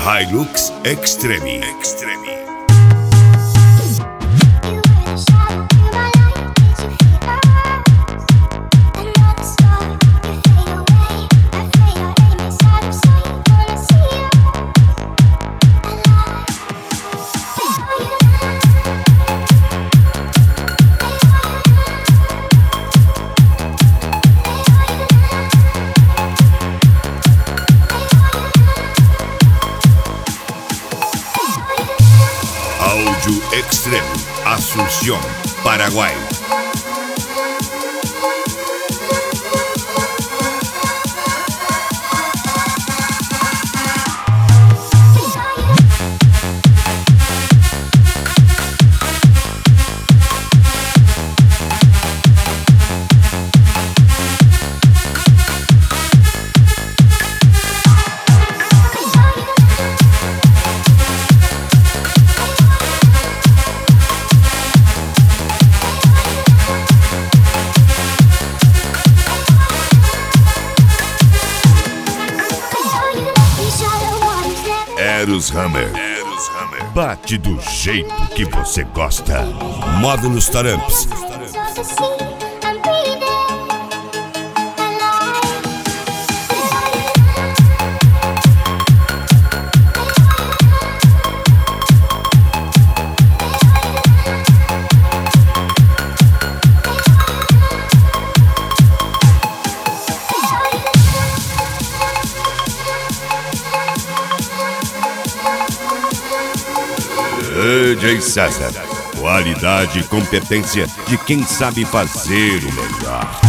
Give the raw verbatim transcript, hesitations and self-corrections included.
Hilux Extreme. Extreme. Áudio Extreme, Asunción, Paraguay. Eros Hammer. Eros Hammer. Bate do jeito que você gosta. Módulos Taramps. D J César, qualidade e competência de quem sabe fazer o melhor.